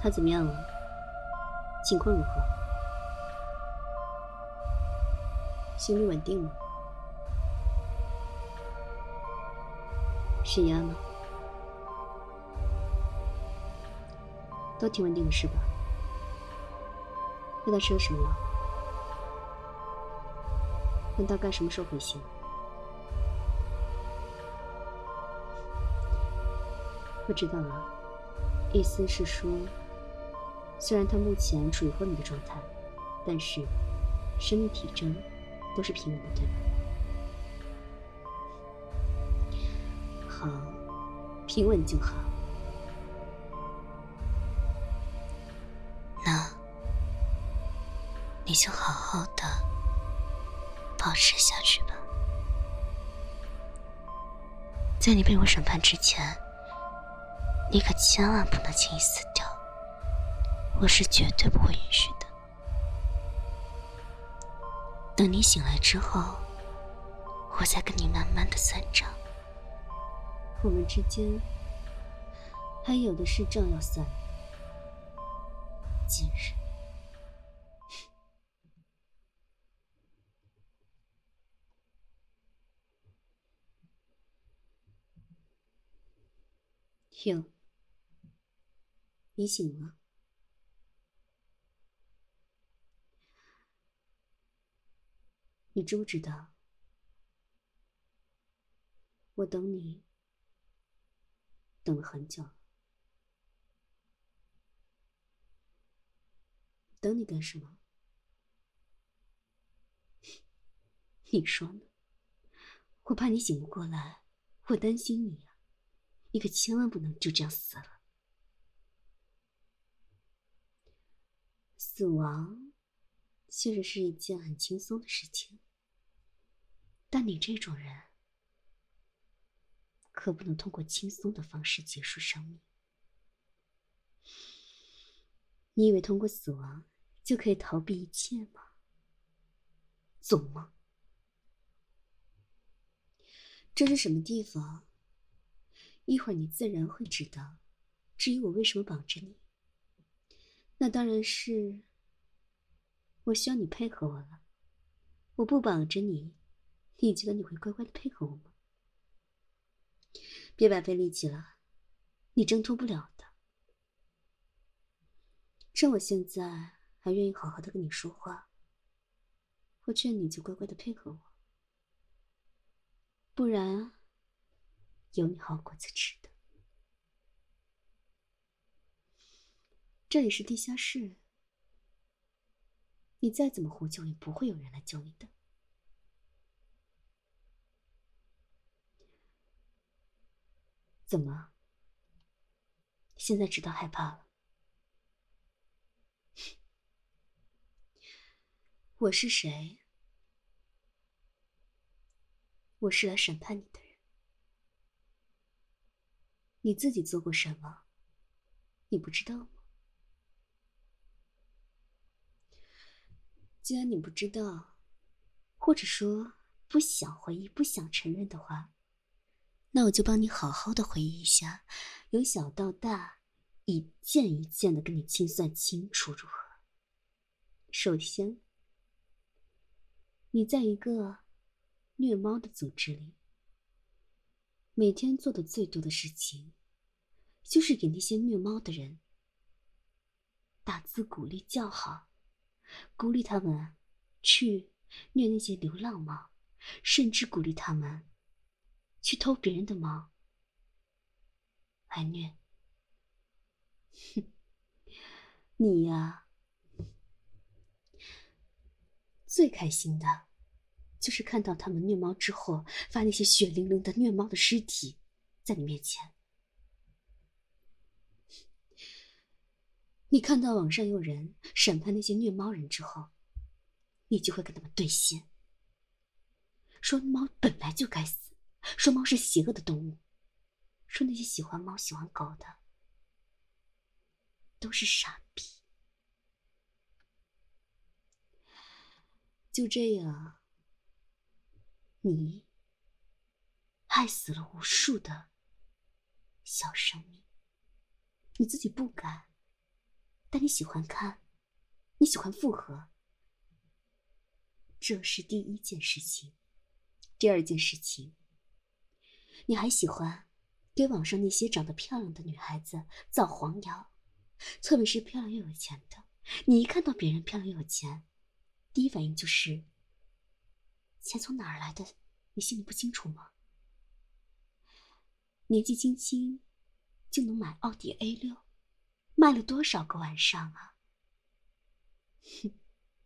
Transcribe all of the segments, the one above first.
他怎么样了？情况如何？心率稳定吗？血压呢？都挺稳定的是吧？那他吃了什么药？问他干什么时候回信？我知道了，意思是说，虽然他目前处于昏迷的状态，但是生命体征都是平稳的，对吧？好，平稳就好。 那你就好好的保持下去吧。在你被我审判之前，你可千万不能轻易死掉，我是绝对不会允许的。等你醒来之后，我再跟你慢慢的算账。 我们之间还有的是账要算。贱人。哟，你醒了？你知不知道，我等你等了很久了。等你干什么？你说呢？我怕你醒不过来，我担心你呀。你可千万不能就这样死了。死亡确实是一件很轻松的事情，但你这种人可不能通过轻松的方式结束生命。你以为通过死亡就可以逃避一切吗？做梦！这是什么地方？一会儿你自然会知道。至于我为什么绑着你，那当然是我需要你配合我了。我不绑着你，你觉得你会乖乖的配合我吗？别白费力气了，你挣脱不了的。趁我现在还愿意好好的跟你说话，我劝你就乖乖的配合我，不然有你好果子吃的。这里是地下室，你再怎么呼救也不会有人来救你的。怎么？现在知道害怕了？我是谁？我是来审判你的人。你自己做过什么？你不知道吗？既然你不知道，或者说不想回忆、不想承认的话，那我就帮你好好的回忆一下，由小到大，一件一件的跟你清算清楚，如何？首先，你在一个虐猫的组织里，每天做的最多的事情，就是给那些虐猫的人打字鼓励叫好，鼓励他们去虐那些流浪猫，甚至鼓励他们去偷别人的猫来虐。你呀，最开心的就是看到他们虐猫之后发那些血淋淋的虐猫的尸体在你面前。你看到网上有人审判那些虐猫人之后，你就会跟他们对线，说猫本来就该死，说猫是邪恶的动物，说那些喜欢猫喜欢狗的都是傻逼。就这样，你害死了无数的小生命，你自己不敢， 但你喜欢看，你喜欢复合，这是第一件事情。第二件事情，你还喜欢给网上那些长得漂亮的女孩子造黄谣，特别是漂亮又有钱的。你一看到别人漂亮又有钱，第一反应就是钱从哪儿来的，你心里不清楚吗？年纪轻轻就能买奥迪 A6，卖了多少个晚上啊？哼，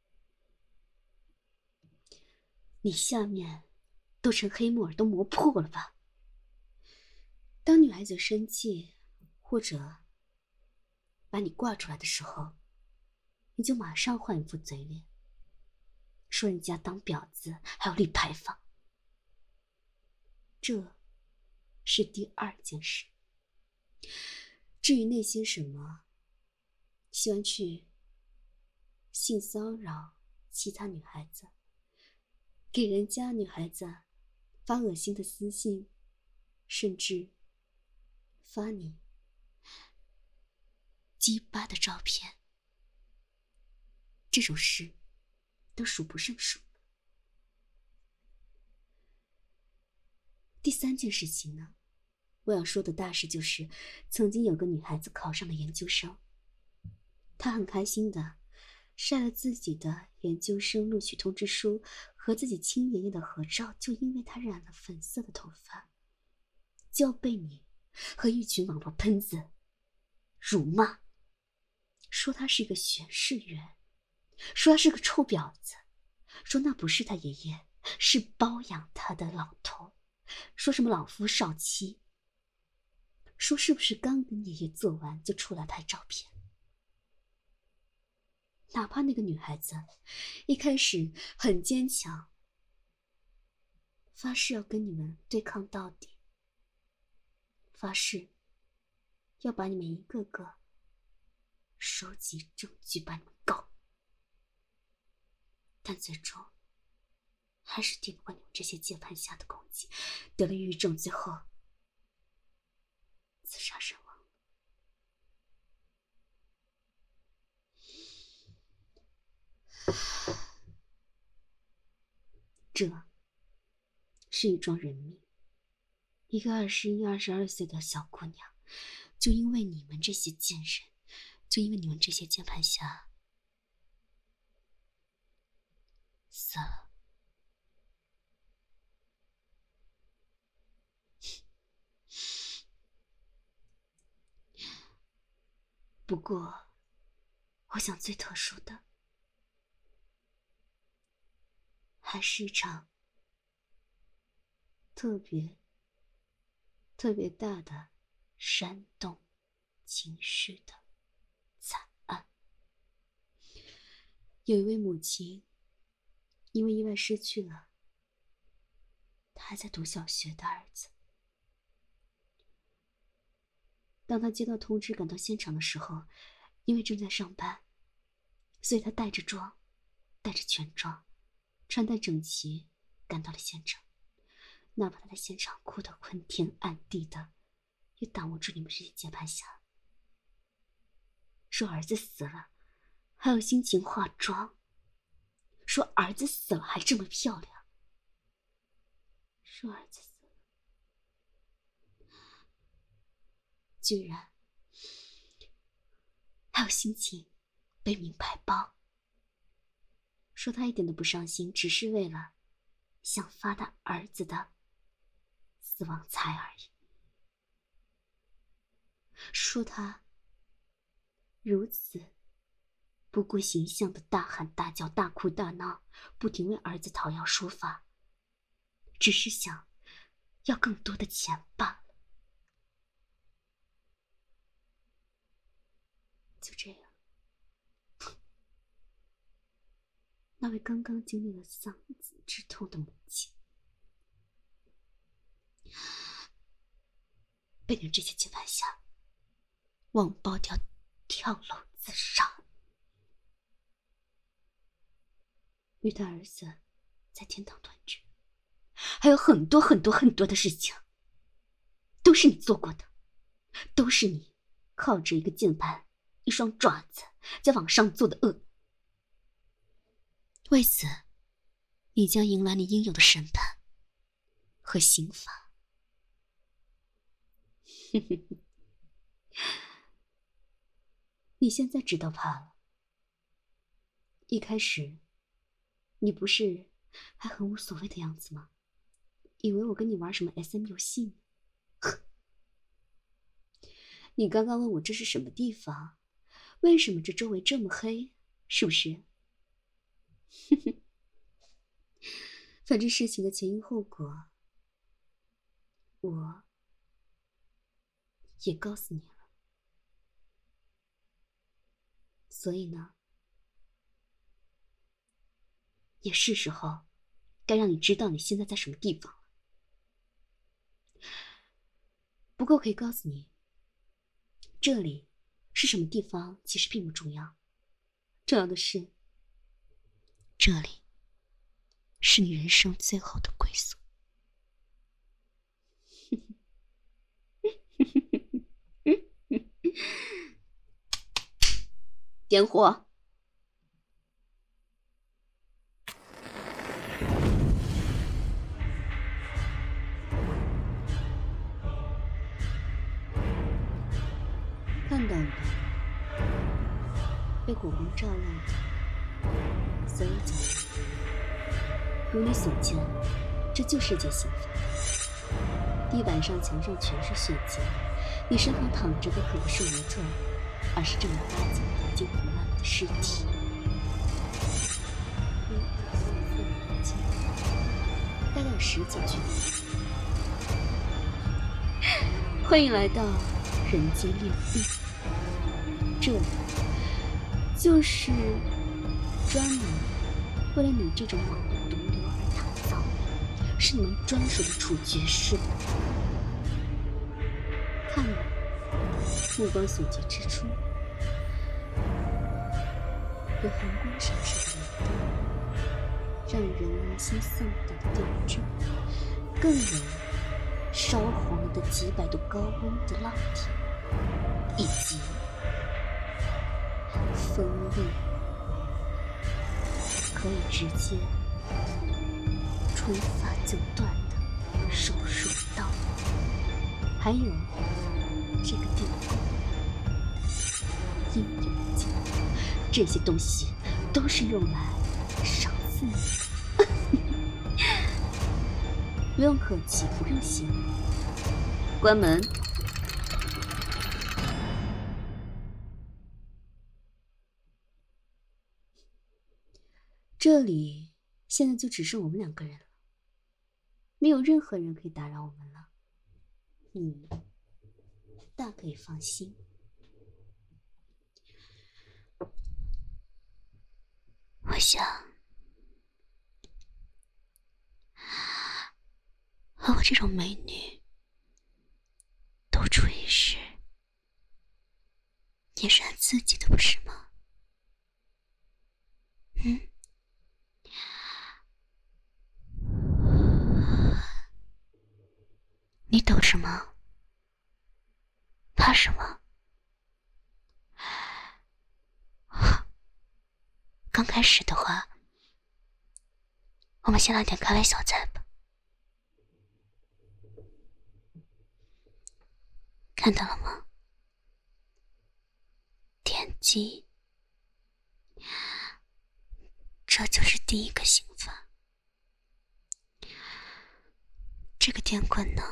你下面都成黑木耳都磨破了吧？当女孩子生气或者把你挂出来的时候，你就马上换一副嘴脸，说人家当婊子还有立牌坊。这是第二件事。至于那些什么喜欢去性骚扰其他女孩子，给人家女孩子发恶心的私信，甚至发你鸡巴的照片，这种事都数不胜数。第三件事情呢，我要说的大事就是，曾经有个女孩子考上了研究生，她很开心的晒了自己的研究生录取通知书和自己亲爷爷的合照，就因为她染了粉色的头发，就要被你和一群网络喷子辱骂，说她是一个学士员，说她是个臭婊子，说那不是她爷爷，是包养她的老头，说什么老夫少妻，说是不是刚跟爷爷做完就出来拍照片。哪怕那个女孩子一开始很坚强，发誓要跟你们对抗到底，发誓要把你们一个个收集证据把你们告，但最终还是抵不过你们这些键盘侠的攻击，得了抑郁症，最后自杀身亡。这是一桩人命，一个21、22岁的小姑娘，就因为你们这些贱人，就因为你们这些键盘侠死了。不过我想最特殊的还是一场特别大的煽动情绪的惨案。有一位母亲因为意外失去了她还在读小学的儿子，当他接到通知赶到现场的时候，因为正在上班，所以他带着妆，带着全妆，穿戴整齐赶到了现场。哪怕他在现场哭得昏天暗地的，也挡不住你们这些键盘侠。说儿子死了还有心情化妆，说儿子死了还这么漂亮，说儿子死了居然还有心情背名牌包，说他一点都不伤心，只是为了想发他儿子的死亡财而已。说他如此不顾形象的大喊大叫大哭大闹，不停为儿子讨要书法，只是想要更多的钱罢了。就这样，那位刚刚经历了丧子之痛的母亲被你们这些键盘侠网暴掉跳楼自杀，与他儿子在天堂团聚，还有很多很多很多的事情都是你做过的，都是你靠着一个键盘一双爪子在网上做的恶。为此，你将迎来你应有的审判和刑罚。你现在知道怕了。一开始，你不是还很无所谓的样子吗？以为我跟你玩什么 SM 游戏呢？你刚刚问我这是什么地方，为什么这周围这么黑，是不是？反正事情的前因后果，我也告诉你了。所以呢，也是时候该让你知道你现在在什么地方了。不过可以告诉你，这里是什么地方其实并不重要，重要的是，这里是你人生最后的归宿。点火！看到了吧？被火光照亮的所有角落，如你所见，这就是界刑法。地板上、墙上全是血迹，你身旁躺着的可不是模特，而是正儿八经的已经腐烂了的尸体。大概有10几具。欢迎来到人间炼狱，这里就是专门为了你这种猛的毒瘤而打造，是你们专属的处决室。看吧，目光所及之处，有寒光闪烁的雷灯，让人恶心丧胆的电锯，更有烧黄了的几百度高温的烙铁，以及锋利可以直接吹发就断的手术刀，还有这个电棍、阴阳镜，这些东西都是用来赏赐你的。不用客气，不用谢。关门。这里现在就只剩我们2个人了，没有任何人可以打扰我们了。你大可以放心。 我想和我这种美女独处一室也是很刺激的，不是吗？你抖什么？怕什么？刚开始的话，我们先来点开胃小菜吧。看到了吗？点击，这就是第一个刑罚。这个电棍呢，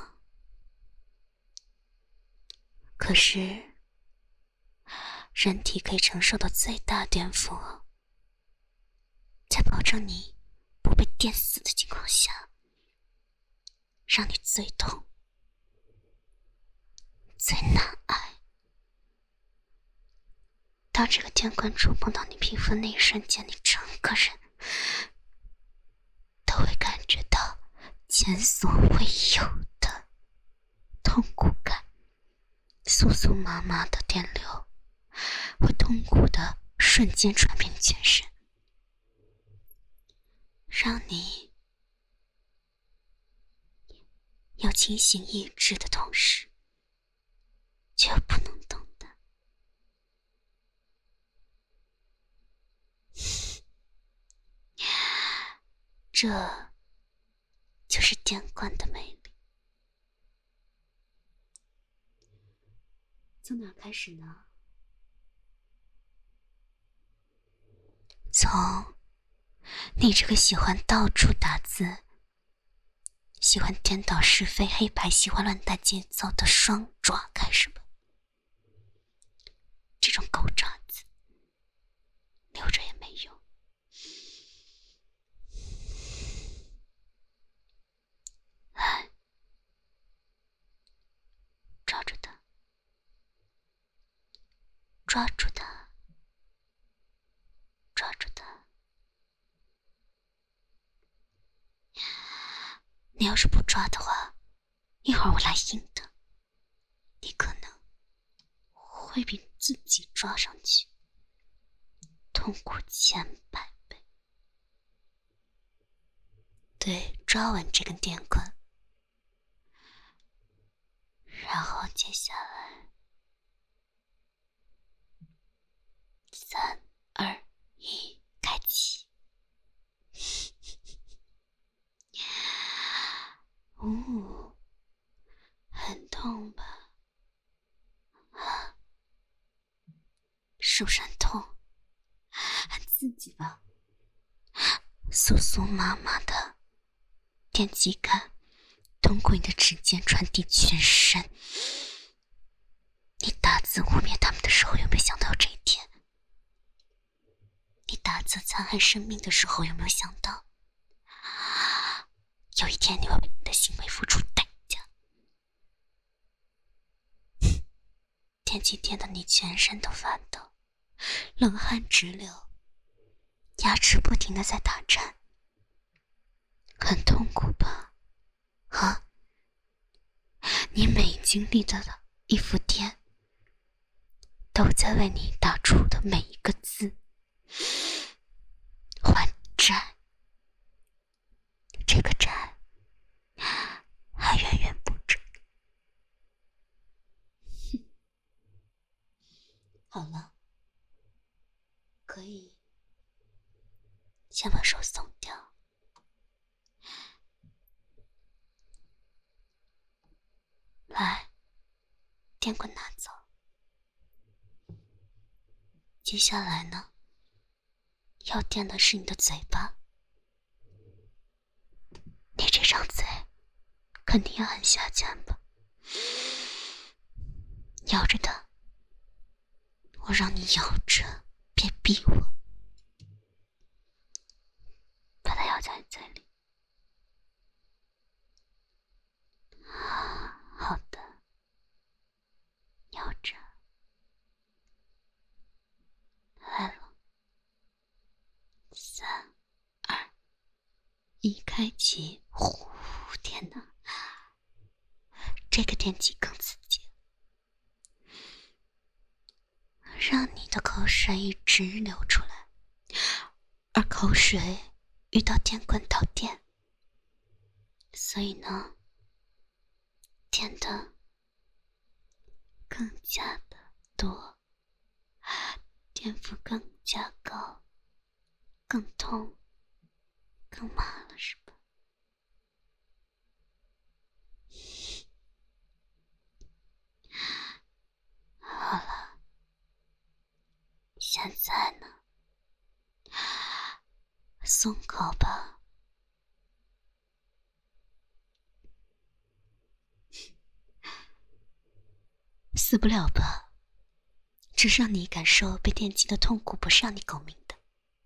可是人体可以承受的最大电负荷，在保证你不被电死的情况下，让你最痛、最难挨。当这个电棍触碰到你皮肤那一瞬间，你整个人都会感觉到前所未有的痛苦感，酥酥麻麻的电流会痛苦的瞬间传遍全身，让你有清醒意志的同时却不能动弹。 这就是电棍的魅力。 从哪开始呢？ 从你这个喜欢到处打字、喜欢颠倒是非黑白、喜欢乱带节奏的双爪开始吧。这种狗爪子留着也没用。来，抓住它，抓住它，抓住它。你要是不抓的话，一会儿我来硬的，你可能会比自己抓上去痛苦千百倍。对，抓稳这根电棍，然后接下来3、2、1，开启。很痛吧？是不是很痛？ 很刺激吧？ 酥酥麻麻的电击感通过你的指尖传递全身。你打字污蔑他们的时候，有没有想到这一天？你打字残害生命的时候，有没有想到有一天你会为你的行为付出代价？电击电得你全身都发抖，冷汗直流，牙齿不停地在打颤，很痛苦吧？啊！你每经历的一幅电，都在为你打出的每一个字还债。这个债还远远不止。 好了，可以先把手松掉。来，电棍拿走。接下来呢，要电的是你的嘴巴。你这张嘴肯定要很下贱吧？咬着它，我让你咬着，别逼我。把它咬在嘴里。好的，咬着。来了，3、2、1，开启。呼，天哪，这个电击更刺激，让你的口水一直流出来，而口水遇到电棍导电，所以呢，电的更加的多，电幅更加高，更痛，更麻了，是吧？好了，现在呢，松口吧。死不了吧？只是让你感受被电击的痛苦，不是让你狗鸣的。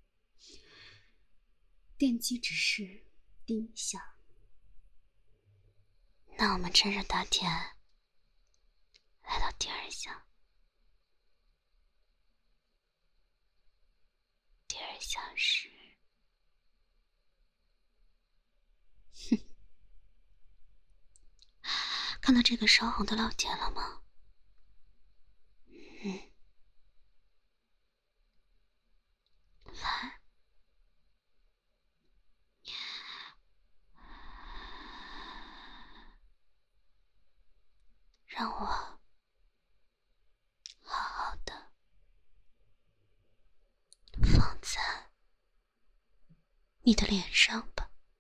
电击只是第一下。 那我们趁热打铁，来到第2项。第2项是，看到这个烧红的老铁了吗？来，让我好好的放在你的脸上吧。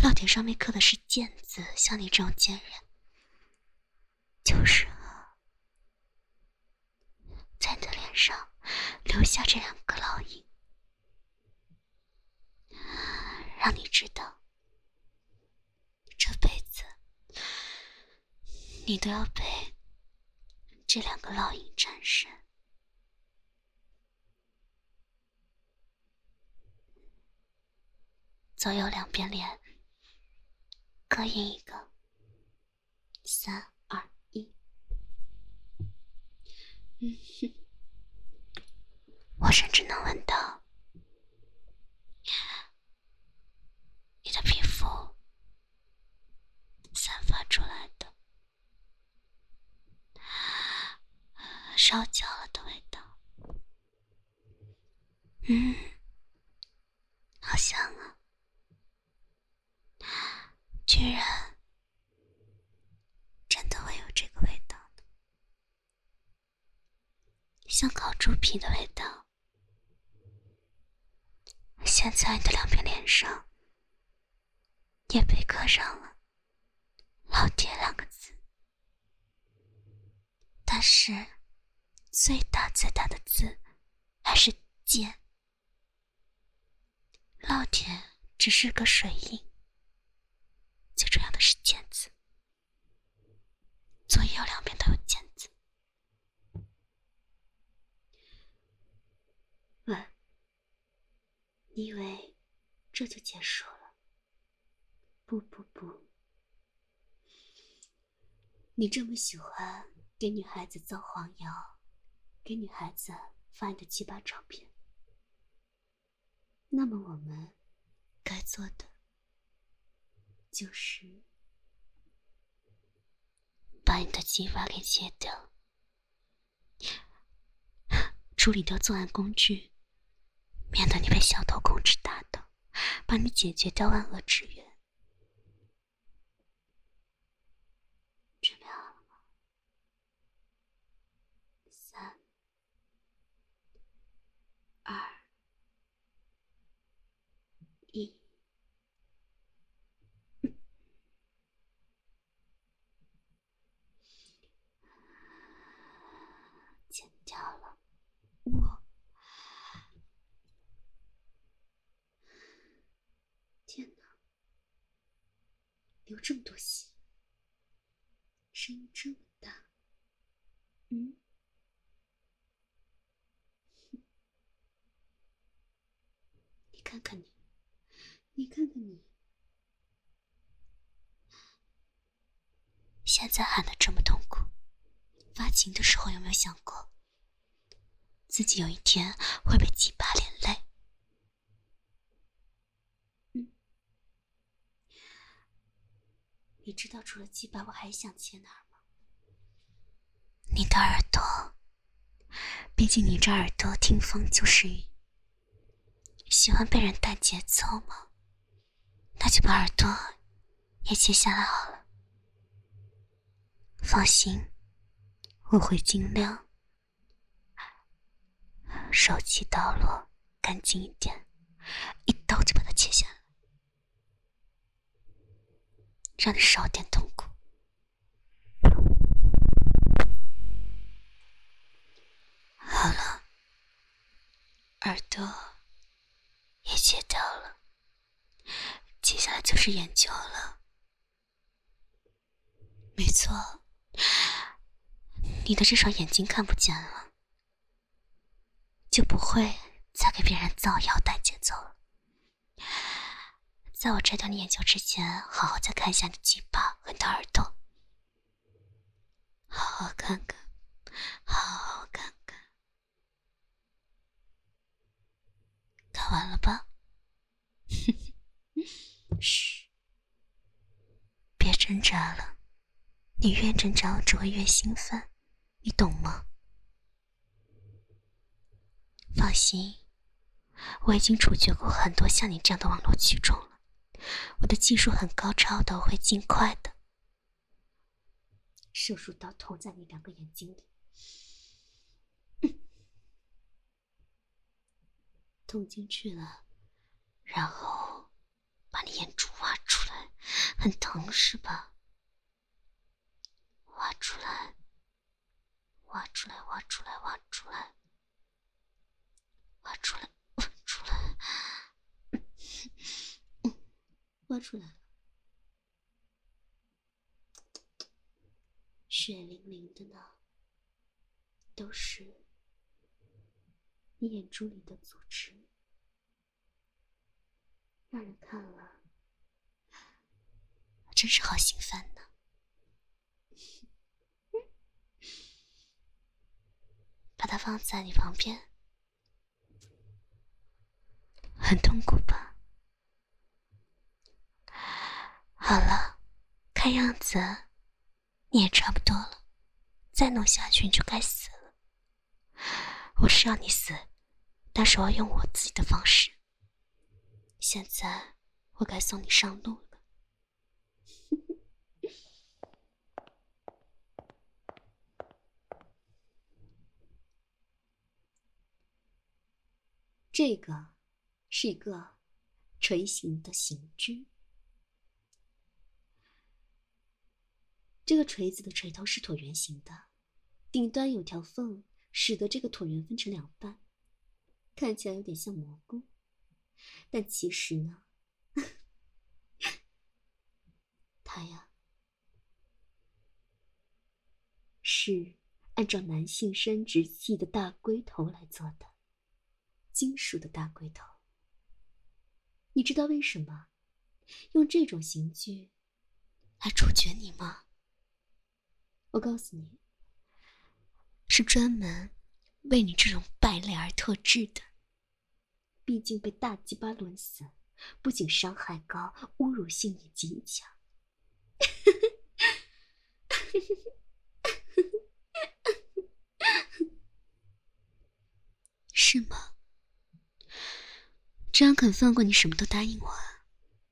烙铁上面刻的是剑字，像你这种贱人，就适合在你的脸上留下这2个烙印，让你知道，这辈子你都要被这2个烙印缠身。左右两边脸各印一个，3、2、1。我甚至能闻到你的皮肤散发出来的烧焦了的味道。好香啊！居然真的会有这个味道的，像烤猪皮的味道。现在你的2边脸上也被刻上了烙铁2个字，但是最大的字还是剑。烙铁只是个水印，最重要的是剑字，左右2边都有剑字。 喂，你以为这就结束了？不，你这么喜欢给女孩子造黄谣，给女孩子发你的鸡巴照片，那么我们该做的就是把你的鸡巴给切掉，处理掉作案工具，免得你被小偷控制大刀，帮你解决掉万恶之源。 准备好了吗？3、2、1。剪掉了。天哪，流这么多血，声音这么大。你看看你， 现在喊得这么痛苦，发情的时候有没有想过，自己有一天会被鸡巴连累？ 你知道除了鸡巴我还想切哪儿吗？ 你的耳朵，毕竟你这耳朵听风就是雨，喜欢被人带节奏吗？那就把耳朵也切下来好了。放心，我会尽量手起刀落，干净一点，一刀就把它切下来，让你少点痛苦。好了，耳朵也切掉了，接下来就是眼球了。没错，你的这双眼睛看不见了，就不会再给别人造谣带节奏了。在我摘掉你眼球之前，好好再看一下你的鸡巴和你的耳朵，好好看看，好好看看。看完了吧？嘘，别挣扎了，你越挣扎我只会越兴奋，你懂吗？放心，我已经处决过很多像你这样的网络蛆虫了，我的技术很高超的，我会尽快的。 射术刀投在你2个眼睛里，捅进去了， 然后把你眼珠挖出来。 很疼是吧？挖出来，挖出来，挖出来，挖出来，挖出来，挖出来， 挖出来了，血淋淋的呢，都是你眼珠里的组织，让人看了真是好心烦呢。把它放在你旁边，很痛苦吧？好了，看样子你也差不多了，再弄下去你就该死了。我是要你死，但是我要用我自己的方式。现在我该送你上路了。 这个是一个锤形的刑具，这个锤子的锤头是椭圆形的，顶端有条缝，使得这个椭圆分成2半，看起来有点像蘑菇，但其实呢，它呀是按照男性生殖器的大龟头来做的。金属的大龟头，你知道为什么用这种刑具来处决你吗？ 我告诉你， 是专门为你这种败类而特制的。 毕竟被大鸡巴抡死，不仅伤害高，侮辱性也极强。 是吗？这样肯放过你，什么都答应我啊？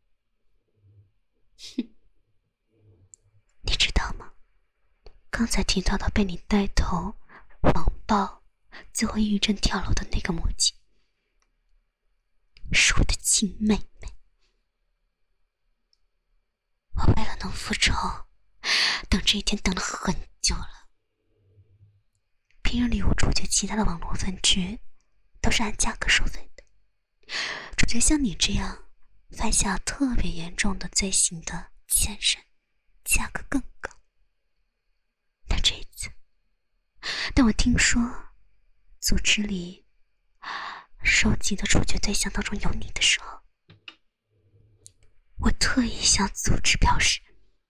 哼，你知道吗？刚才提到的被你带头网暴，最后抑郁症跳楼的那个母亲，是我的亲妹妹。我为了能复仇，等这一天等了很久了。平日里我处决其他的网络分局，都是按价格收费的。处决像你这样犯下特别严重的罪行的贱人，价格更高。但这一次，当我听说组织里收集的处决对象当中有你的时候，我特意向组织表示，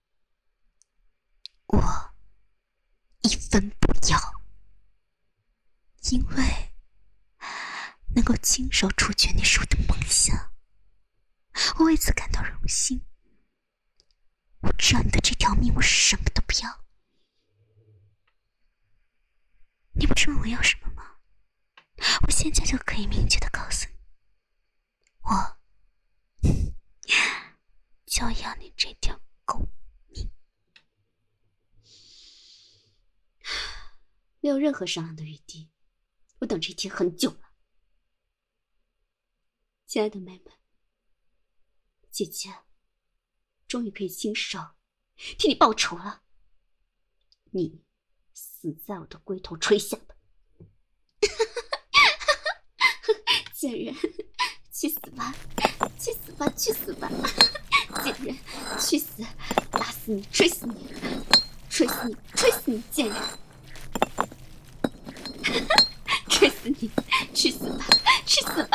我1分不要，因为能够亲手处决你是我的梦想，我为此感到荣幸。我只要你的这条命，我什么都不要。你不是问我要什么吗？我现在就可以明确的告诉你，我就要你这条狗命。 没有任何商量的余地，我等这一天很久了。亲爱的妹妹，姐姐终于可以亲手替你报仇了。你死在我的龟头锤下吧！贱人，去死吧！去死吧！去死吧！贱人，去死！打死你！锤死你！锤死你！锤死你！贱人！锤死你！去死吧！去死吧！